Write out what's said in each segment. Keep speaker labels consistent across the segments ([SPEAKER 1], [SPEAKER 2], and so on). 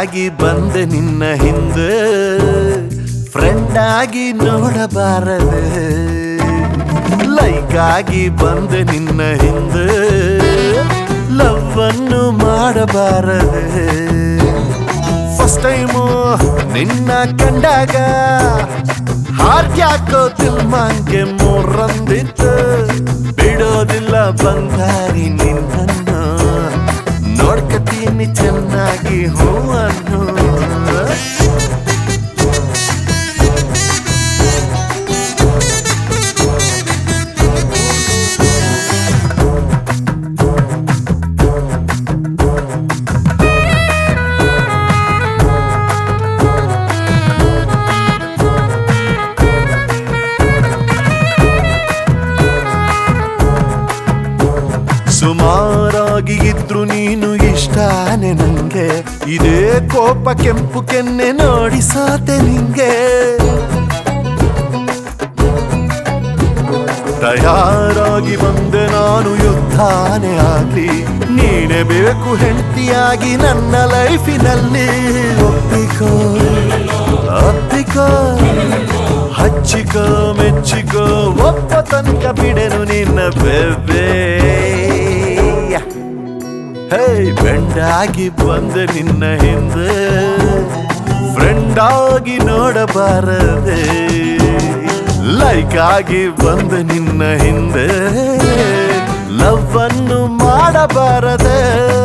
[SPEAKER 1] ಆಗಿ ಬಂದೆ ನಿನ್ನ ಹಿಂದೆ ಫ್ರೆಂಡ್ ಆಗಿ ನೋಡಬಾರದೆ ಲೈಕ್ ಆಗಿ ಬಂದೆ ನಿನ್ನ ಹಿಂದೆ ಲವ್ ಅನ್ನು ಮಾಡಬಾರದೆ ಫಸ್ಟ್ ಟೈಮು ನಿನ್ನ ಕಂಡಾಗ ಹಾರ್ಟ್ ಯಾಕೋ ದಿಲ್ಮಾನ್ಗೆ ಮೂರಂದಿತ್ತು ಬಿಡೋದಿಲ್ಲ ಬಂಗಾರಿ ನಿನ್ನನ್ನು ನೋಡ್ಕತೀನಿ ಚೆನ್ನಾಗಿ ಹೂವನ್ನು ಸುಮಾರಾಗಿ ಇದ್ರು ನೀನು ಇಷ್ಟಾನೆ ನಂಗೆ ಇದೇ ಕೋಪ ಕೆಂಪು ಕೆನ್ನೆ ನೋಡಿ ಸೋತೆ ನಿಂಗೆ ತಯಾರಾಗಿ ಬಂದೆ ನಾನು ಯುದ್ಧಾನೆ ಆಗ್ಲಿ ನೀನೇ ಬೇಕು ಹೆಂಡತಿಯಾಗಿ ನನ್ನ ಲೈಫಿನಲ್ಲಿ ಒಪ್ಪಿಕೋ ಅಪ್ಪಿಕೋ ಹಚ್ಚಿಕೋ ಮೆಚ್ಚಿಕೋ ಒಪ್ಪ ತನಕ ಬಿಡೆನು ನಿನ್ನ ಬೆಬ್ಬೆ ಹೇ ಬೆಂಡಾಗಿ ಬಂದೆ ನಿನ್ನ ಹಿಂದೆ ಫ್ರೆಂಡ್ ಆಗಿ ನೋಡಬಾರದೆ ಲೈಕ್ ಆಗಿ ಬಂದೆ ನಿನ್ನ ಹಿಂದೆ ಲವ್ ಅನ್ನು ಮಾಡಬಾರದೆ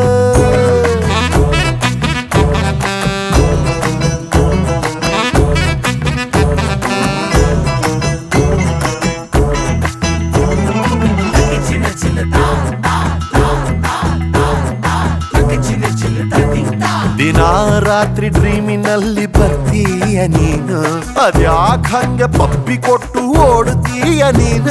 [SPEAKER 1] ದಿನ ರಾತ್ರಿ ಡ್ರೀಮಿನಲ್ಲಿ ಬರ್ತೀಯ ನೀನು ಅದ್ಯಾಕ್ ಹಂಗೆ ಪಪ್ಪಿ ಕೊಟ್ಟು ಓಡುತ್ತೀಯ ನೀನು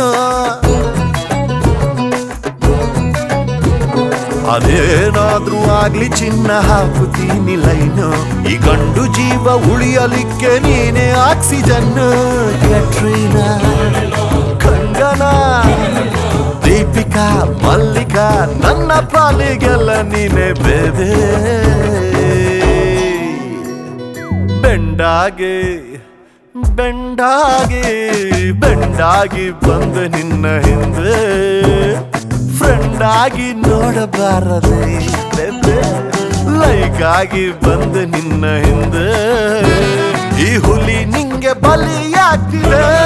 [SPEAKER 1] ಅದೇನಾದ್ರೂ ಆಗ್ಲಿ ಚಿನ್ನ ಹಾಕುತ್ತೀನಿ ಲೈನು ಈ ಗಂಡು ಜೀವ ಉಳಿಯಲಿಕ್ಕೆ ನೀನೇ ಆಕ್ಸಿಜನ್ ಕ್ಯಾಟ್ರೀನಾ ಕಂಗನಾ ದೀಪಿಕಾ ಮಲ್ಲಿಕಾ ನನ್ನ ಪಾಲಿಗೆಲ್ಲ ನೀನೆ ಬೇಬೆ ಬೆಂಡಾಗಿ ಬೆಂಡಾಗಿ ಬೆಂಡಾಗಿ ಬಂದೆ ನಿನ್ನ ಹಿಂದೆ ಫ್ರೆಂಡ್ ಆಗಿ ನೋಡಬಾರದೆ ಬೇಬೆ ಲೈಕ್ ಆಗಿ ಬಂದೆ ನಿನ್ನ ಹಿಂದೆ ಈ ಹುಲಿ ನಿಂಗೆ ಬಲಿಯಾಗ್ತಿದೆ